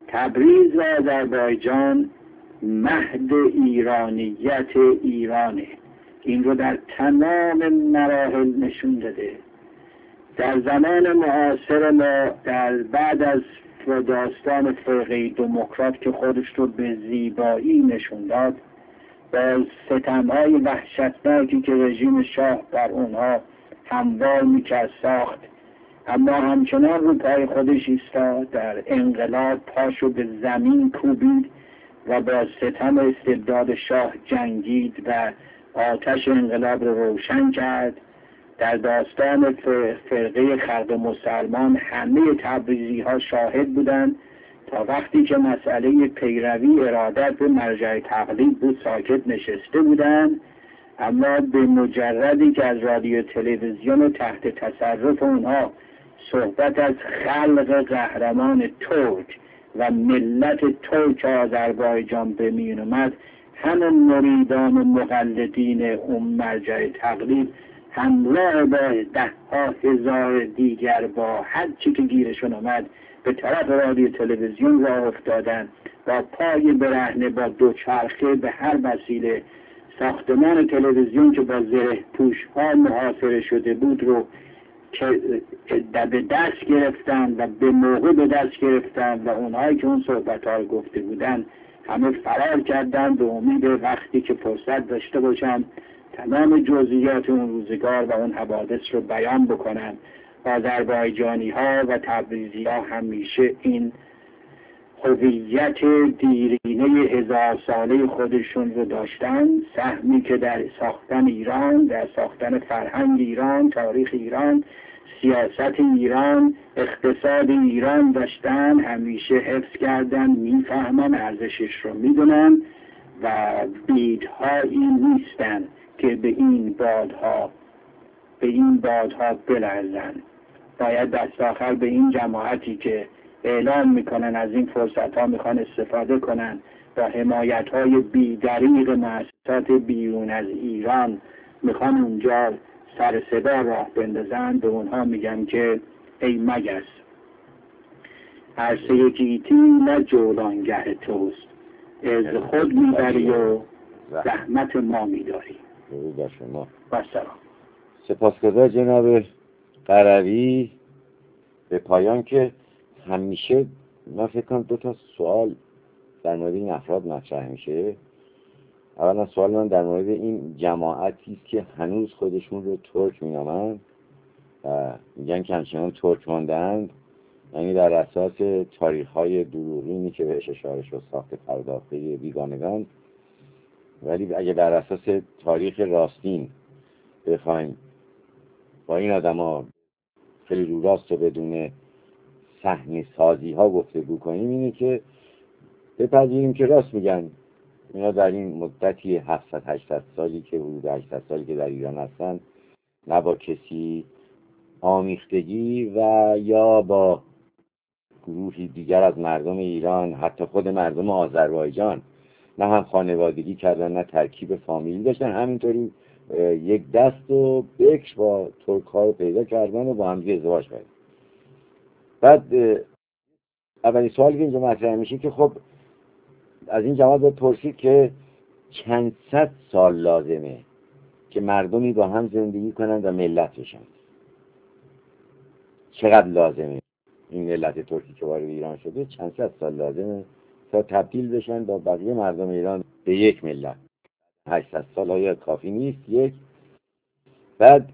تبریز و آذربایجان مهد ایرانیت ایرانه. این رو در تمام مراحل نشون داده. در زمان معاصر ما، در بعد از داستان فرقه دموکرات که خودش رو به زیبایی نشون داد، با ستم‌های وحشتناکی که رژیم شاه بر اونها هموار میکرد ساخت، اما همچنان رو پای خودش ایستاد، در انقلاب پاشو به زمین کوبید و با ستم استبداد شاه جنگید و آتش انقلاب رو روشن کرد. در داستان فرقه خلق مسلمان همه تبریزی ها شاهد بودند تا وقتی که مسئله پیروی ارادت به مرجع تقلید بود ساکت نشسته بودند، اما به مجردی که از رادیو تلویزیون تحت تصرف اونها صحبت از خلق قهرمان ترک و ملت ترک آذربایجان به میون اومد، همون مریدان و مقلدین اون مرجع تقلید همراه با 10,000 دیگر با هر چی که گیرشون آمد به طرف رادیو تلویزیون راه افتادن، با پای برهنه با دوچرخه به هر وسیله ساختمان تلویزیون که با زره پوش ها محاصره شده بود رو که به دست گرفتن و به موقع به دست گرفتن و اونهایی که اون صحبت ها رو گفته بودن همه فرار کردن به امید وقتی که فرصت داشته باشن تمام جزئیات اون روزگار و اون حوادث رو بیان بکنن. آذربایجانی ها و تبریزی ها همیشه این هویت دیرینه 1000 ساله خودشون رو داشتن، سهمی که در ساختن ایران، در ساختن فرهنگ ایران، تاریخ ایران، سیاست ایران، اقتصاد ایران داشتن، همیشه حفظ کردن، میفهمن، ارزشش رو میدونن و بیدهایی نیستن که به این بادها بلرزن. باید دست آخر به این جماعتی که اعلام میکنن از این فرصت ها میخوان استفاده کنن با حمایت های بی‌دریغ مؤسسات بیرون از ایران میخوان اونجا سر صدا راه بندازن، به اونها میگن که ای مگس عرصه گیتی نه جولانگه توست، از خود میبری و زحمت ما میداری. درود بر شما. با سلام. سپاسگزار جناب قروی. به پایان که همیشه من فکر کنم 2 سوال در مورد این افراد مطرح میشه. اولا سوال من در مورد این جماعتی است که هنوز خودشون رو ترک مینامند و میگن که همچنان ترک مانده‌اند، یعنی در اساس تاریخ‌های دروغینی که بهش اشاره شد، ساخت پرداخته بیگانگان. ولی اگه در اساس تاریخ راستین بخوایم با این آدم‌ها خیلی رو راست و بدون صحنه سازی ها گفتگو کنیم، اینه که بپذیریم که راست میگن اینا در این مدتی 700-800 سالی که حدود 800 سالی که در ایران هستن نه با کسی آمیختگی و یا با گروهی دیگر از مردم ایران، حتی خود مردم آذربایجان، نه هم خانوادگی کردن نه ترکیب فامیلی داشتن، همینطوری یک دست و بکش با ترک ها رو پیدا کردن و با هم ازدواج کردن. بعد اولین سوالی که اینجا مطرح میشه که خب از این جماعت باید پرسید که چند صد سال لازمه که مردمی با هم زندگی کنند و ملت بشن؟ چقدر لازمه این ملت ترکی که وارد ایران شده چند صد سال لازمه تا تبدیل بشن با بقیه مردم ایران به یک ملت؟ 800 سال آیا کافی نیست؟ یک. بعد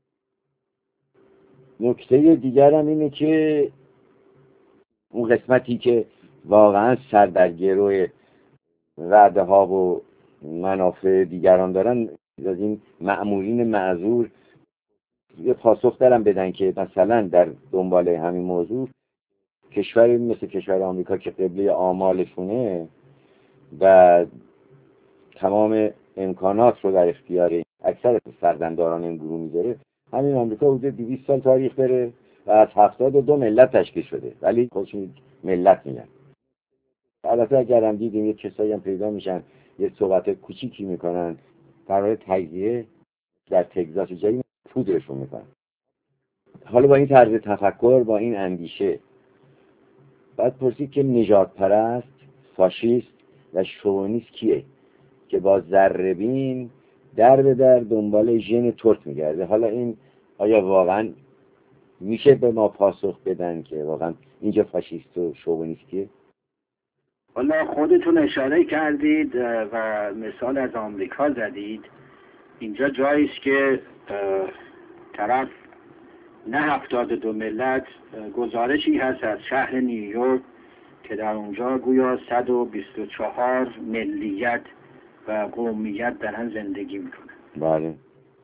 نکته دیگر هم اینه که اون قسمتی که واقعا سر در گروه وعده ها و منافع دیگران دارن، از این مأمورین معذور یه پاسخ دارن بدن که مثلا در دنبال همین موضوع کشوری مثل کشور آمریکا که قبله آمالشونه و تمام امکانات رو در اختیار اکثر سردمداران این گروه میذاره، همین آمریکا حدود 200 سال تاریخ داره و از 72 ملت تشکیل شده، ولی خودشون ملت میگن. البته اگر هم دیدیم یه کسایی هم پیدا میشن یه صحبت کوچیکی میکنن برای تجزیه در تگزاس جایی پودرشون میکنن. حالا با این طرز تفکر، با این اندیشه بعد پرسید که نژاد پرست، فاشیست و شوونیست کیه که با ذره‌بین در به در دنبال ژن ترک میگرده. حالا این آیا واقعا میشه به ما پاسخ بدن که واقعا اینجا فاشیست و شوونیست کیه؟ حالا خودتون اشاره کردید و مثال از آمریکا زدید. اینجا جایی است که طرف نه 72 ملت گزارشی هست از شهر نیویورک که در اونجا گویا 124 ملیت و قومیت دارن زندگی میکنن. بله.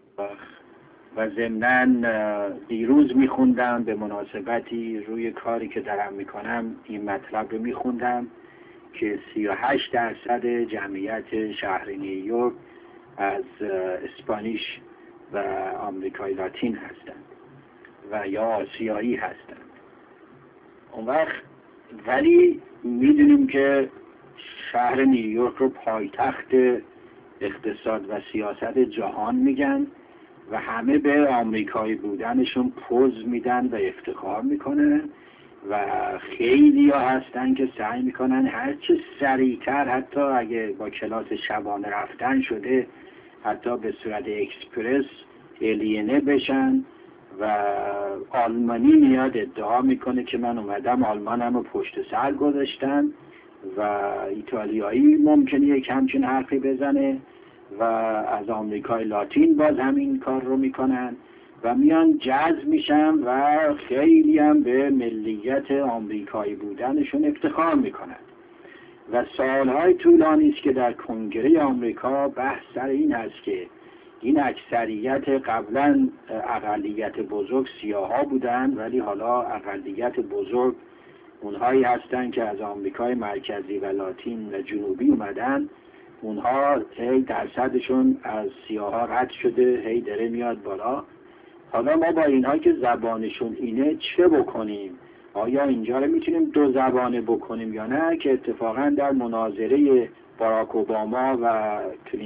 و ضمناً دیروز میخوندم به مناسبتی روی کاری که دارم میکنم این مطلب رو میخوندم که 38% جمعیت شهر نیویورک از اسپانیش و آمریکای لاتین هستند و یا آسیایی هستند. اون وقت ولی میدونیم که شهر نیویورک رو پایتخت اقتصاد و سیاست جهان میگن و همه به آمریکایی بودنشون پوز میدن و افتخار میکنن و خیلی ها هستن که سعی میکنن هرچه سریعتر، حتی اگه با کلاس شبانه رفتن شده، حتی به صورت اکسپرس الینه بشن. و آلمانی میاد ادعا میکنه که من اومدم آلمانم رو پشت سر گذاشتم و ایتالیایی ممکنه یک همچین حرفی بزنه و از آمریکای لاتین باز همین کار رو میکنن و میان جذب میشن و خیلی هم به ملیت آمریکایی بودنشون افتخار میکنن. و سالهای طولانی است که در کنگره آمریکا بحث سر این هست که این اکثریت قبلا اقلیت بزرگ سیاها بودند، ولی حالا اقلیت بزرگ اونهایی هستند که از آمریکای مرکزی و لاتین و جنوبی اومدن. اونها هی درصدشون از سیاها رد شده، هی داره میاد بالا. حالا ما با اینها که زبانشون اینه چه بکنیم؟ آیا اینجا رو میتونیم دو زبانه بکنیم یا نه؟ که اتفاقا در مناظره باراک اوباما و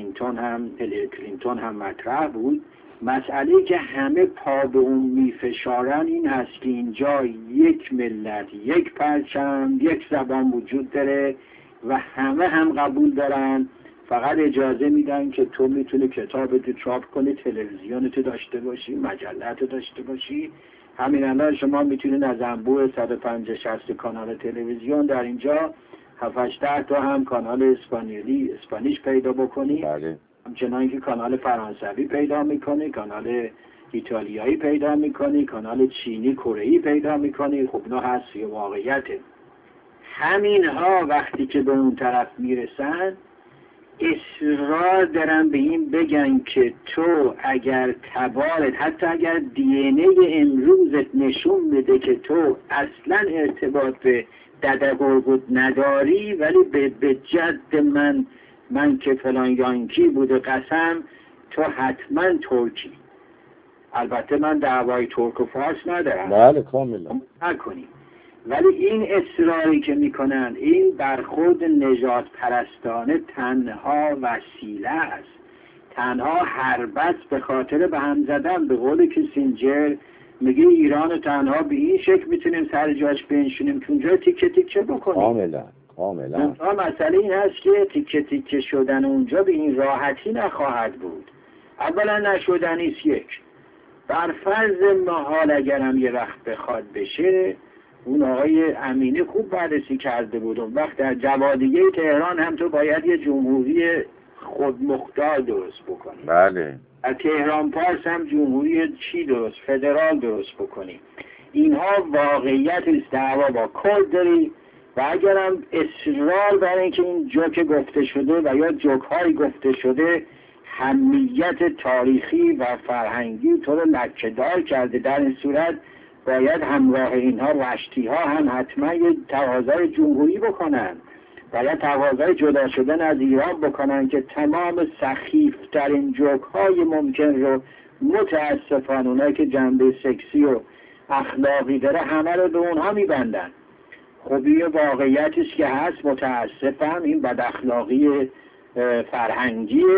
کلینتون هم مطرح بود. مسئله که همه پا به اون میفشارن این هست که اینجا یک ملت، یک پرچم، یک زبان وجود داره و همه هم قبول دارن. فقط اجازه میدن که تو میتونی کتابتو چاپ کنی، تلویزیونتو داشته باشی، مجلتو داشته باشی. همین الان شما میتونید از انبوه 150-60 کانال تلویزیون در اینجا 7-8 تا هم کانال اسپانیش پیدا بکنی. بله. همچنان که کانال فرانسوی پیدا میکنی، کانال ایتالیایی پیدا میکنی، کانال چینی، کره‌ای پیدا میکنی. خب نه هست یه واقعیته. همین ها وقتی که به اون طرف میرسن اصرار دارن به این بگن که تو اگر تبارت، حتی اگر دی ان ای امروزت نشون بده که تو اصلا ارتباط به دده گرگود نداری، ولی به جد من که فلان یانکی بوده قسم، تو حتما ترکی. البته من دعوای ترک و فارس ندارم، بله کاملا نکنیم، ولی این اصراری که میکنن، این برخورد نژاد پرستانه تنها وسیله است، تنها حربت به خاطر به هم زدن. به قول کیسینجر میگه ایران تنها به این شکل میتونیم سر جاش بنشونیم که اونجا تیکه تیکه بکنیم. کاملا. مسئله این هست که تیکه تیکه شدن اونجا به این راحتی نخواهد بود. اولا نشدنیست. یک، بر فرض محال اگرم یه وقت بخواد بشه، اون آقای امینی خوب بررسی کرده بود، اون وقت در جوادیه تهران هم تو باید یه جمهوری خودمختار درست بکنی. بله. در تهران پارس هم جمهوری فدرال درست بکنی. اینها واقعیت است. دعوا با کرد داری و اگرم اصرار بر اینکه این جوک گفته شده و یا جوک های گفته شده همیت تاریخی و فرهنگی تو رو لکه‌دار کرده، در این صورت باید همراه اینها رشتی ها هم حتما یه تقاضای جمهوری بکنن، باید تقاضای جدا شدن از ایران بکنن که تمام سخیفترین جوک های ممکن رو متاسفانه اونایی که جنبه سکسی و اخلاقی داره همه رو به اونها میبندن. خب یه واقعیتیست که هست، متاسفم این بد اخلاقی فرهنگیه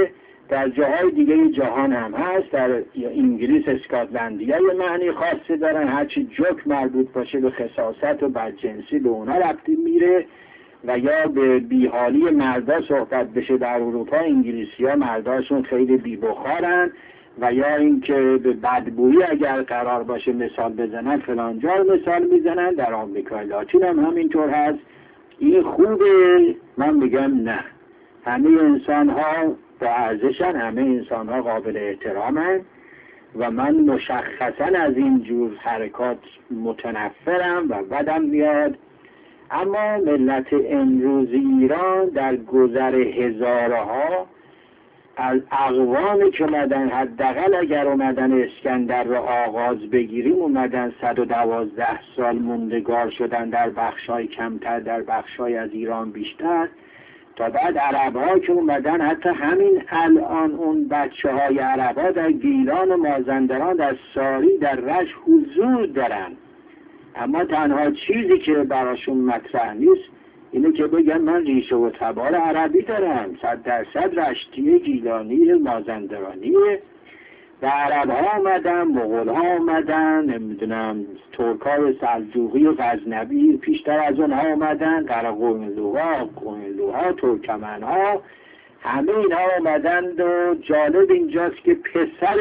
در جاهای دیگه جهان هم هست. در انگلیس اسکاتلندیا یه معنی خاصی دارن، هرچی جوک مربوط باشه به خساست و بدجنسی به اونا ربطی میره، و یا به بیحالی مردا صحبت بشه. در اروپا انگلیسی ها مرداشون خیلی بی‌بخارن، و یا اینکه به بدبویی اگر قرار باشه مثال بزنن فلانجا رو مثال میزنن. در آمریکای لاتین هم همینطور هست. این خوبه؟ من میگم نه. همه انسان ها با ارزشن، همه انسان ها قابل احترامن و من مشخصا از این جور حرکات متنفرم و بدم میاد. اما ملت امروز ایران در گذر هزارها از اقوامی که اومدن، حداقل اگر اومدن اسکندر را آغاز بگیریم، اومدن 112 سال موندگار شدن، در بخشای کمتر، در بخشای از ایران بیشتر، تا بعد عرب ها که اومدن، حتی همین الان اون بچه های عرب ها در گیلان و مازندران، در ساری، در رشت حضور دارن. اما تنها چیزی که براشون مطرح نیست اینه که بگن من ریشه و تبار عربی دارم، 100% رشتی، گیلانی، مازندرانی. و عرب ها آمدن، مغول ها آمدن، نمیدونم ترکای سلجوقی و غزنوی پیشتر از اونها آمدن، قرقوینلوها، ترکمن ها، همه اینها آمدند. و جالب اینجاست که پسر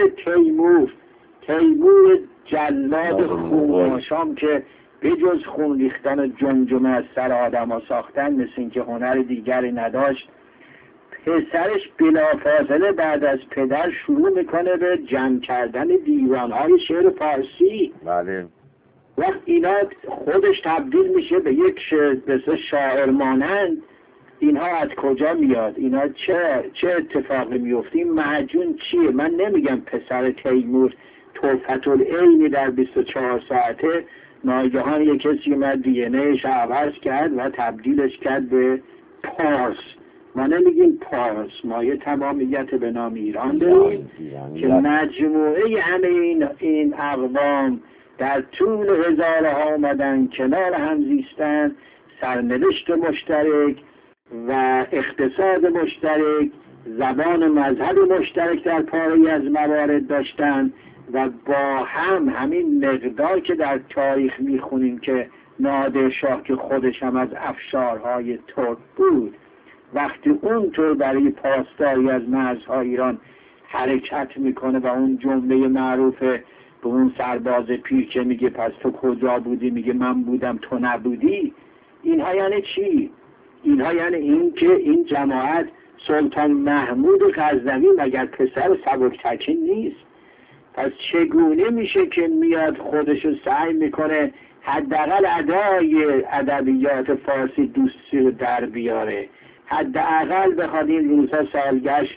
تیمور جلاد خوناشام که به جز خون ریختن و جمجمه از سر آدم ها ساختن، مثل این که هنر دیگری نداشت، پسرش بلافاصله بعد از پدر شروع میکنه به جمع کردن دیوانهای شعر فارسی. بله. وقت اینا خودش تبدیل میشه به یک شاعر مانند. اینها از کجا میاد؟ اینا چه اتفاقی میفته؟ این معجون چیه؟ من نمیگم پسر تیمور طرفت العینی در 24 ساعته ناگهان یک کسی اومد دی ان ایش عوض کرد و تبدیلش کرد به پارس. ما نمیگیم پارس، ما یه تمامیت به نام ایران داریم که مجموعه همه این اقوام در طول هزارها آمدن کنار هم زیستن، سرنوشت مشترک و اقتصاد مشترک، زبان مذهب مشترک در پاره از موارد داشتن، و با همین مقدار که در تاریخ میخونیم که نادر شاه که خودش هم از افشارهای ترک بود، وقتی اونطور برای پاسداری از مرزهای ایران حرکت میکنه و اون جمله معروف به اون سرباز پیر که میگه پس تو کجا بودی؟ میگه من بودم تو نبودی. اینها یعنی چی؟ اینها یعنی این که این جماعت سلطان محمود غزنوی مگر پسر سبکتگین نیست؟ پس چگونه میشه که میاد خودشو سعی میکنه حداقل ادای ادبیات فارسی دوستی رو در بیاره، حداقل بخواد این روزها سالگشت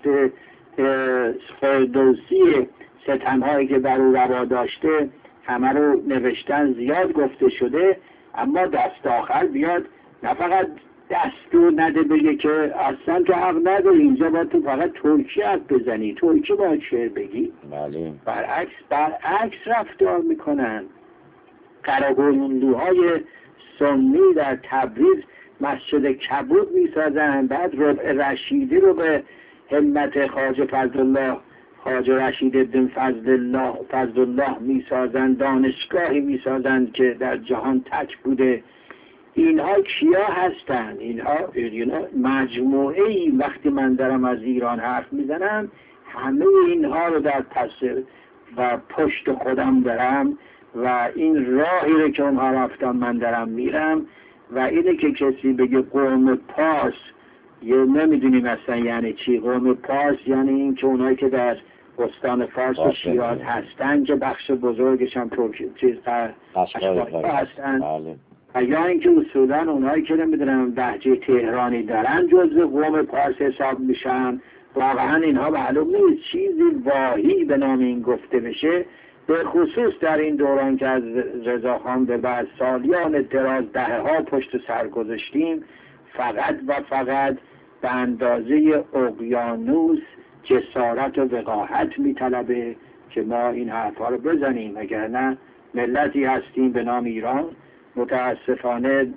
فردوسی ستمهایی که بر او روا داشته همه رو نوشتن، زیاد گفته شده، اما دست آخر بیاد نه فقط دستور نده بگه که اصلا تو حق نداری، اینجا باید تو فقط ترکی حرف بزنی، ترکی باید شعر بگی. بله. برعکس رفتار میکنن. قراقرملوهای سنی در تبریز مسجد کبود میسازن، بعد ربع رشیدی رو به همت خواجه رشید بن فضل الله میسازن، دانشگاهی میسازن که در جهان تک بوده. اینها کیا هستن؟ اینها مجموعه ای. وقتی من دارم از ایران حرف میزنم همه اینها رو در پس و پشت خودم دارم و این راهی رو که اونها رفتن من دارم میرم. و اینه که کسی بگه قوم پارس، یه نمیدونیم اصلا یعنی چی. قوم پارس یعنی این که اونایی که در استان فارس و شیراز هستن که بخش بزرگش هم ترکی هستن، و یا اینکه اصولا اونایی که نمیدونم لهجه تهرانی دارن جزء قوم پارس حساب میشن. واقعا اینها معلوم نیست، چیزی واهی به نام این گفته بشه، به خصوص در این دوران که از رضاخان به بعد سالیان دراز دهه‌ها پشت سر گذاشتیم، فقط و فقط به اندازه اقیانوس جسارت و وقاحت میطلبه که ما این حرفا رو بزنیم، وگرنه ملتی هستیم به نام ایران. متاسفانه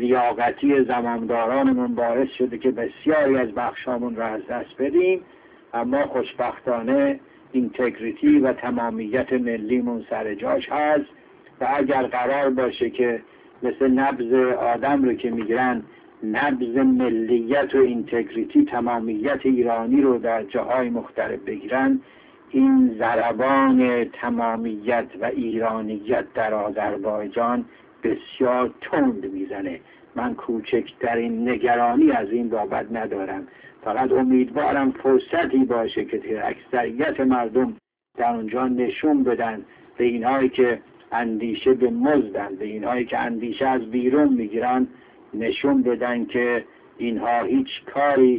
بی‌لیاقتی زمامدارانمون باعث شده که بسیاری از بخشامون را از دست بدیم. اما خوشبختانه اینتگریتی و تمامیت ملیمون سر جاش هست و اگر قرار باشه که مثل نبض آدم رو که میگیرن نبض ملیت و اینتگریتی تمامیت ایرانی رو در جاهای مختلف بگیرن، این ضربان تمامیت و ایرانیت در آذربایجان بسیار تند میزنه. من کوچکترین نگرانی از این بابت ندارم، فقط امیدوارم فرصتی باشه که اکثریت مردم در اونجا نشون بدن به اینهایی که اندیشه به مزدن، به اینهایی که اندیشه از بیرون میگیرن، نشون بدن که اینها هیچ کاری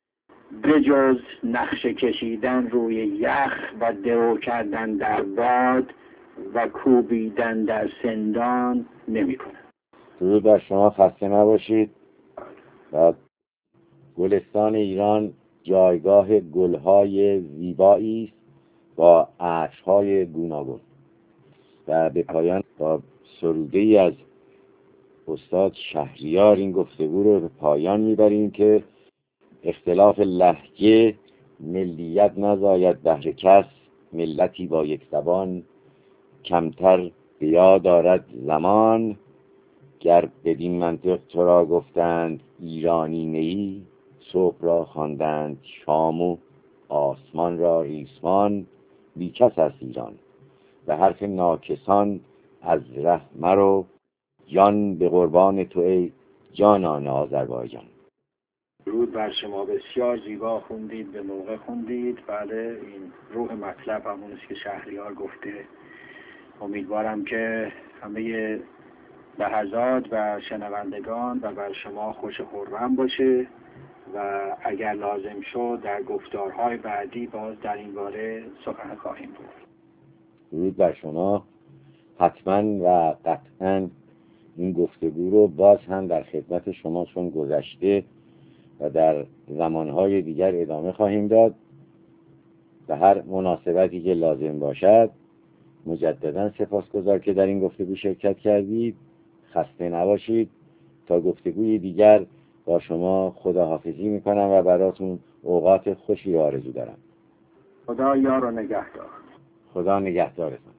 بجز نقشه کشیدن روی یخ و درو کردن در باد و کوبیدن در سندان نمی کنن. درود بر شما، خسته نباشید. و گلستان ایران جایگاه گلهای زیبایی است با عطرهای گوناگون. و به پایان با سروده‌ای از استاد شهریار این گفتگو رو به پایان میبریم که اختلاف لهجه ملیت نزاید بهر کس، ملتی با یک زبان کمتر بیا دارد زمان. گر بدین منطق تو را گفتند ایرانی نیی، صبح را خواندند شام و آسمان را ریسمان. بی کس است ایران به حرف ناکسان از ره مرو، جان به قربان تو ای جانان آذربایجان. درود بر شما، بسیار زیبا خوندید، به موقع خوندید. بله، این روح مطلب همون است که شهریار گفته. امیدوارم که همه لحظات و شنوندگان و بر شما خوش خرم باشه و اگر لازم شد در گفتارهای بعدی باز در این باره سخن خواهیم گفت. درود بر شما. حتما و قطعا این گفتگو رو باز هم در خدمت شما چون گذشته و در زمانهای دیگر ادامه خواهیم داد. به هر مناسبتی که لازم باشد. مجددا سپاسگزار که در این گفتگو شرکت کردید. خسته نباشید. تا گفتگوی دیگر با شما خداحافظی میکنم و براتون اوقات خوشی رو آرزو دارم. خدا یار و نگهدار. خدا نگهدارتان.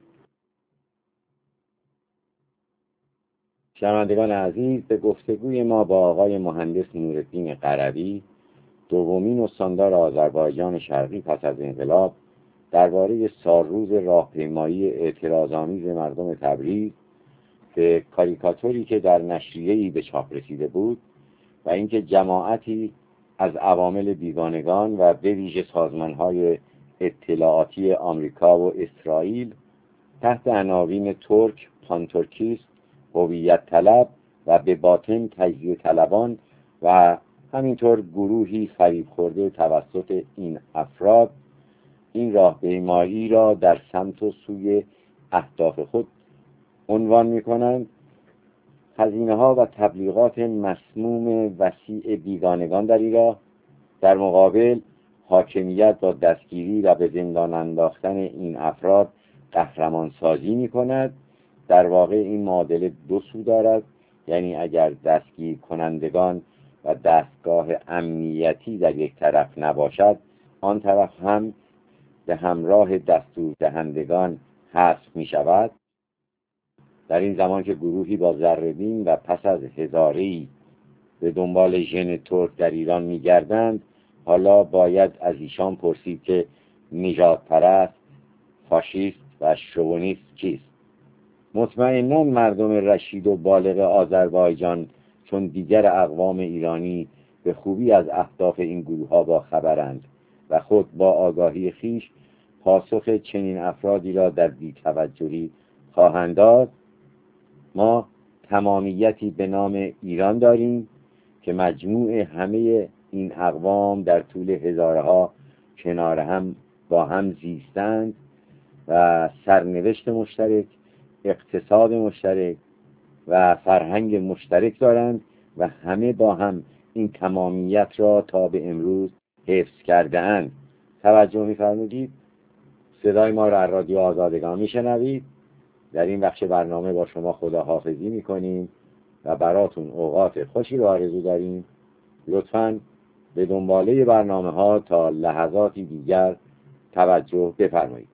شنوندگان عزیز، به گفتگوی ما با آقای مهندس نورالدین قروی، دومین استاندار آذربایجان شرقی پس از انقلاب، درباره سالروز راهپیمایی اعتراض‌آمیز مردم تبریز به کاریکاتوری که در نشریه‌ای به چاپ رسیده بود و اینکه جماعتی از عوامل بیگانگان و به ویژه سازمان‌های اطلاعاتی آمریکا و اسرائیل تحت عناوین ترک، پانترکیست، هویت طلب و به باطن تجزیه طلبان و همینطور گروهی فریب خورده توسط این افراد این راهپیمایی را در سمت و سوی اهداف خود عنوان می‌کنند. هزینه‌ها و تبلیغات مسموم وسیع بیگانگان در این راه، در مقابل حاکمیت با دستگیری و به زندان انداختن این افراد قهرمان سازی می‌کند. در واقع این معادله دو سو دارد، یعنی اگر دستگیر کنندگان و دستگاه امنیتی در یک طرف نباشد، آن طرف هم به همراه دستور دهندگان حذف می شود. در این زمان که گروهی با ذره‌بین و پس از هزاره‌ای به دنبال ژن ترک در ایران می گردند، حالا باید از ایشان پرسید که نژاد پرست، فاشیست و شوونیست کیست؟ مطمئناً مردم رشید و بالغ آذربایجان چون دیگر اقوام ایرانی به خوبی از اهداف این گروه‌ها با خبرند و خود با آگاهی خیش پاسخ چنین افرادی را در بی‌توجهی خواهند داد. ما تمامیتی به نام ایران داریم که مجموع همه این اقوام در طول هزارها کنار هم با هم زیستند و سرنوشت مشترک، اقتصاد مشترک و فرهنگ مشترک دارند و همه با هم این تمامیت را تا به امروز حفظ کرده اند. توجه می‌فرمایید. صدای ما را از رادیو آزادگان میشنوید. در این بخش برنامه با شما خداحافظی میکنیم و براتون اوقات خوشی رو آرزو داریم. لطفاً به دنباله برنامه ها تا لحظاتی دیگر توجه بفرمایید.